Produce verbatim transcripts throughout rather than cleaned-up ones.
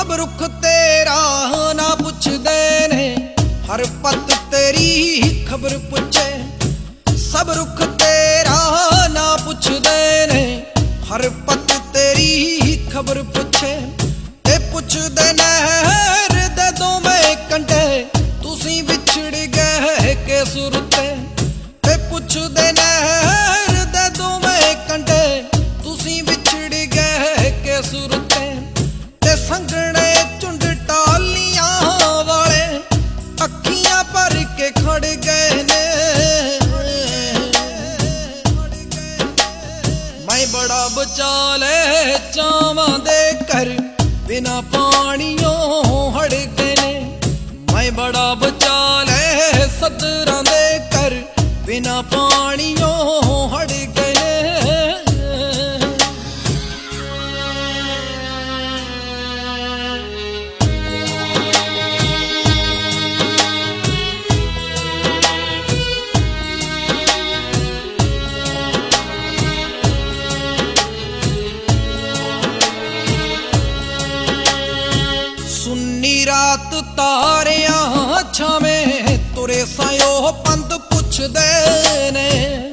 सब रुख तेरा ना पुछदे ने, हर पत तेरी खबर पुछे। सब रुख तेरा ना पुछदे ने, हर पत तेरी खबर पुछे। ते पुछदे नहर दे दोवें कंढे, तुसी विछड़ गए के सुरते। ते पुछदे नहर दे दोवें कंढे, तुसी विछड़ गए के सुरते। ते संगणे झुंड टालियां वाले अखियां भर के खड़ गए ने। मैं बड़ा बचाले चावां दे कर, बिना पानियों हड़ गए ने। मैं बड़ा बचाले सदरां दे कर, बिना पानियों हड़ गए ने। सुन्नी रात तारियां छावें तुरे सायो पंद पुछदे ने।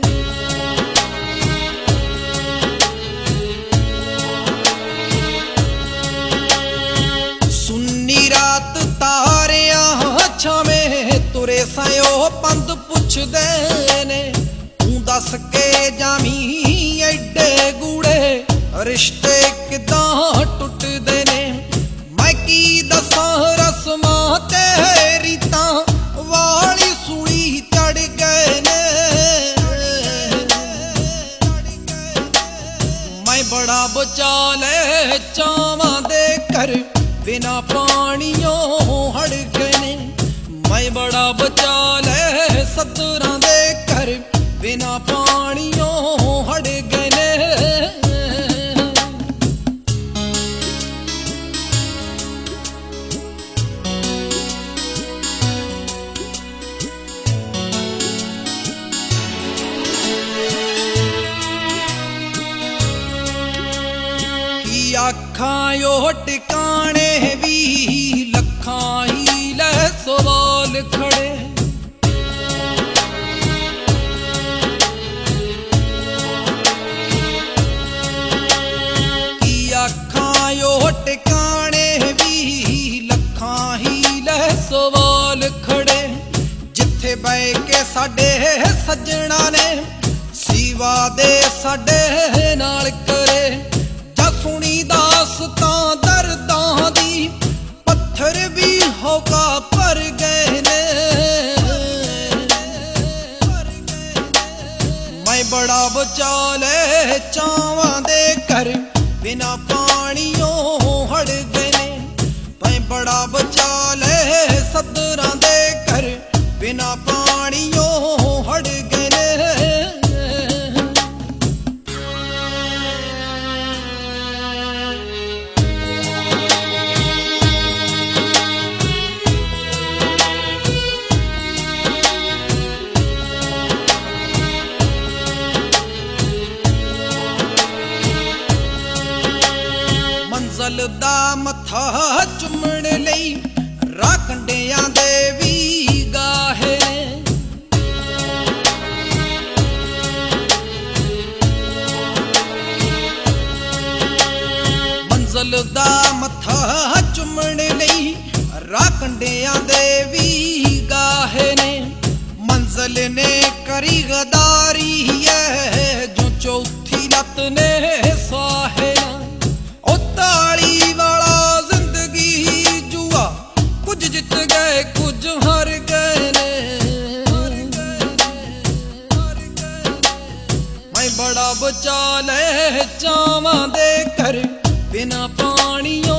सुन्नी रात तारियां छावें तुरे सायो पंद पुछदे ने। तू दस के जामी एडे गूड़े रिश्ते किदां टुटदे ने। मैं की दसां रस्मां तेरी तां वाली सूली चढ़ गए ने। मैं बड़ा बचाले चावां दे कर, बिना पानियों हड़ गए ने। मैं बड़ा बचाले सदरां दे कर, बिना पानियों हड़ गए ने। आखां यो टिकाने भी लखां ही ले सवाल खड़े। की आखां यो टिकाने भी लखां ही ले सवाल खड़े। जिथे बह के साडे सज्जणा ने सीवा दे साडे नाल करे। सुनी दास्तां दर्दां दी पत्थर भी होका भर गए ने। मैं बड़ा बचाले चावां दे कर, बिना पानियों हड़ गए ने। मैं बड़ा बचाले सदरां दे कर, बिना पानियों हड़ गए ने। मंज़ल दा मत्था चुम्मण लई राह कंढियां दे भी गाहे ने। मंज़ल दा मत्था चुम्मण लई राह कंढियां दे भी गाहे ने। मंज़ल ने करी गदारी है, जो चौथी लत ने साहे ना। ताली वाला जिंदगी जुआ, कुछ जित गए कुछ हार गए ने। मैं बड़ा बचाले चावां दे कर, बिना पानियों